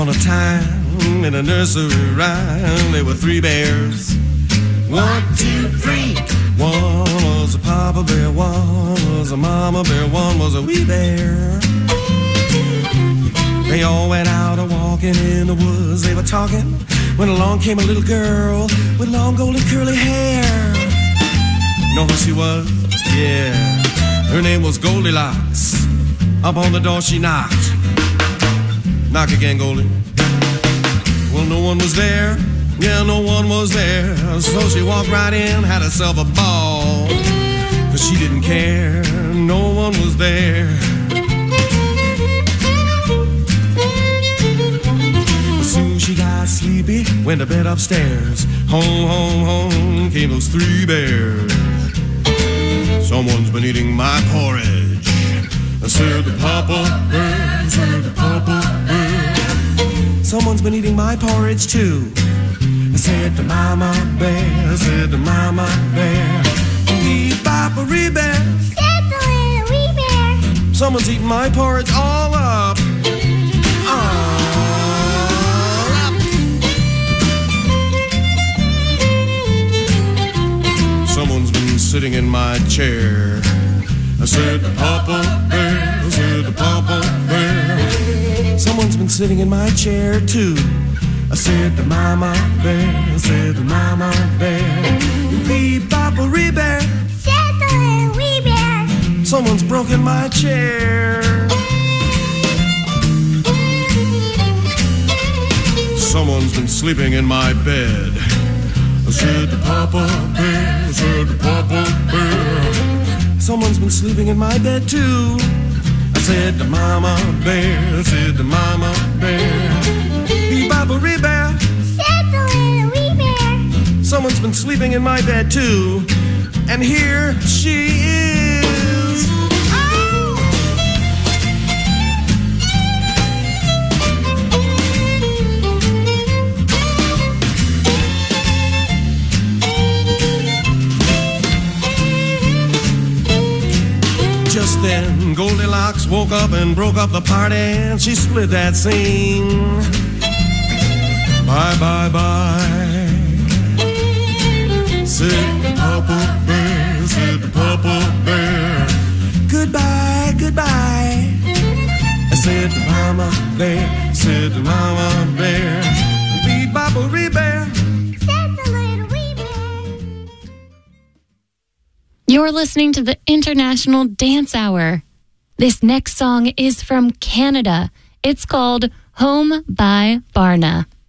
upon a time in a nursery rhyme, there were three bears. 1, 2, 3. One was a papa bear, one was a mama bear, one was a wee bear. They all went out a-walking in the woods. They were talking when along came a little girl with long golden curly hair. Know who she was? Yeah, her name was Goldilocks. Up on the door she knocked. Knock again, Goldie. Well, no one was there. Yeah, no one was there. So she walked right in, had herself a ball. 'Cause she didn't care, no one was there. As soon as she got sleepy, went to bed upstairs. Home, home, home came those three bears. Someone's been eating my porridge. I said the papa bear, said the papa bear. Someone's been eating my porridge too. I said to Mama Bear, I said to Mama Bear, wee papa wee bear, said the little wee bear. Someone's eating my porridge all up. All up. Someone's been sitting in my chair. I said to Papa Bear, I said to Papa Bear. Someone's been sitting in my chair too. I said to Mama Bear, I said to Mama Bear, wee papa wee bear, said the little wee bear. Someone's broken my chair. Someone's been sleeping in my bed. I said to Papa Bear, I said to Papa Bear. Someone's been sleeping in my bed too. I said to Mama Bear, I said to Mama Bear, wee papa wee bear, said the little wee bear. Someone's been sleeping in my bed too. And here she is. Oh! Just then Goldilocks woke up and broke up the party, and she split that scene. Bye, bye, bye, said the Papa Bear, said the Papa Bear. Goodbye, goodbye, I said to Mama Bear, said to Mama Bear, wee papa wee bear, said the little wee bear. You're listening to the International Dance Hour. This next song is from Canada. It's called Home by Barna.